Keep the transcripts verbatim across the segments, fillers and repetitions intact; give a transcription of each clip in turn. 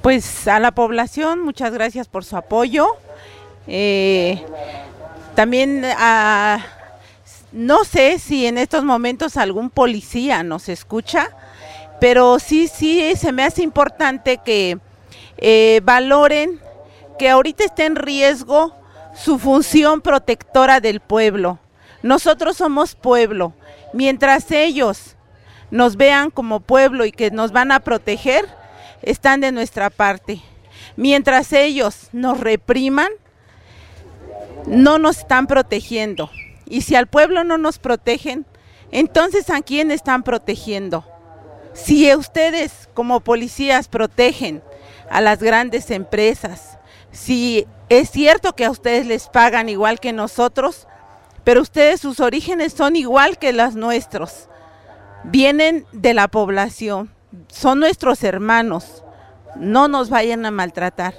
Pues a la población, muchas gracias por su apoyo. Eh, también a, no sé si en estos momentos algún policía nos escucha, pero sí, sí se me hace importante que eh, valoren que ahorita está en riesgo su función protectora del pueblo. Nosotros somos pueblo, mientras ellos nos vean como pueblo y que nos van a proteger, están de nuestra parte. Mientras ellos nos repriman, no nos están protegiendo. Y si al pueblo no nos protegen, entonces ¿a quién están protegiendo? Si ustedes como policías protegen a las grandes empresas, si es cierto que a ustedes les pagan igual que nosotros, pero ustedes sus orígenes son igual que los nuestros, vienen de la población, son nuestros hermanos, no nos vayan a maltratar.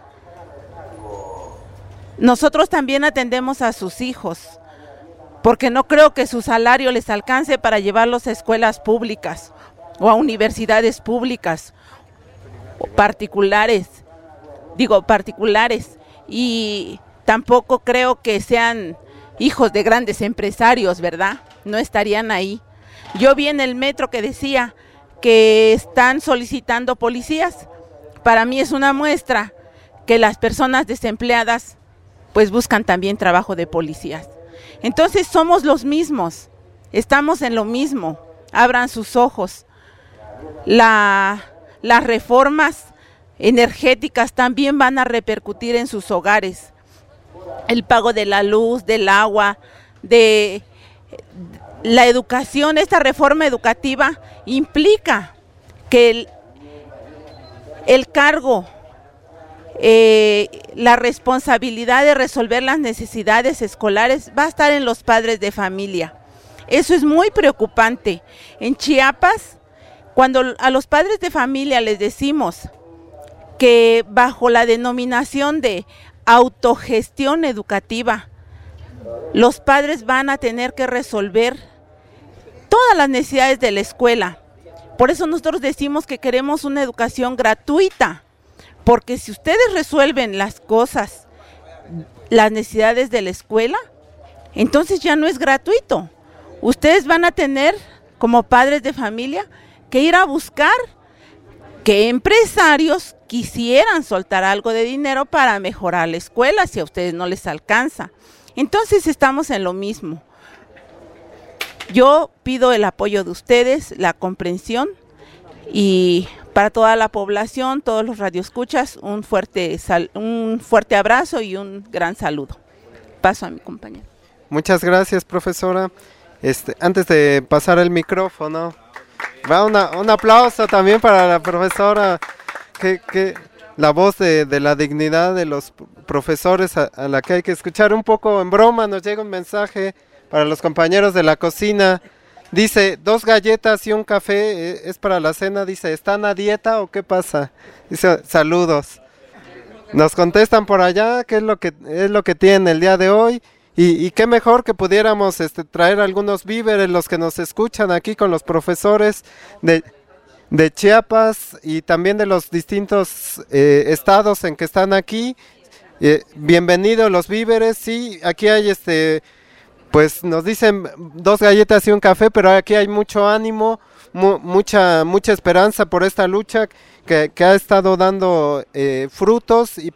Nosotros también atendemos a sus hijos, porque no creo que su salario les alcance para llevarlos a escuelas públicas o a universidades públicas o particulares, digo particulares, y tampoco creo que sean hijos de grandes empresarios, ¿verdad? No estarían ahí. Yo vi en el metro que decía que están solicitando policías. Para mí es una muestra que las personas desempleadas pues buscan también trabajo de policías. Entonces somos los mismos, estamos en lo mismo, abran sus ojos. La, las reformas energéticas también van a repercutir en sus hogares. El pago de la luz, del agua, de la educación, esta reforma educativa implica que el, el cargo, eh, la responsabilidad de resolver las necesidades escolares va a estar en los padres de familia. Eso es muy preocupante. En Chiapas, cuando a los padres de familia les decimos que bajo la denominación de autogestión educativa, los padres van a tener que resolver todas las necesidades de la escuela. Por eso nosotros decimos que queremos una educación gratuita, porque si ustedes resuelven las cosas, las necesidades de la escuela, entonces ya no es gratuito. Ustedes van a tener, como padres de familia, que ir a buscar que empresarios quisieran soltar algo de dinero para mejorar la escuela si a ustedes no les alcanza. Entonces estamos en lo mismo. Yo pido el apoyo de ustedes, la comprensión, y para toda la población, todos los radioescuchas, un fuerte, sal, un fuerte abrazo y un gran saludo. Paso a mi compañero. Muchas gracias, profesora. Este, antes de pasar el micrófono, va una, un aplauso también para la profesora, que, que la voz de, de la dignidad de los profesores a, a la que hay que escuchar. Un poco en broma nos llega un mensaje para los compañeros de la cocina. Dice, dos galletas y un café, eh, es para la cena. Dice, ¿están a dieta o qué pasa? Dice, saludos. Nos contestan por allá qué es lo que es lo que tienen el día de hoy. Y, y qué mejor que pudiéramos este, traer algunos víveres, los que nos escuchan aquí con los profesores de, de Chiapas y también de los distintos eh, estados en que están aquí. Eh, bienvenidos los víveres. Sí, aquí hay este, pues nos dicen dos galletas y un café, pero aquí hay mucho ánimo, mu mucha mucha esperanza por esta lucha que, que ha estado dando eh, frutos y,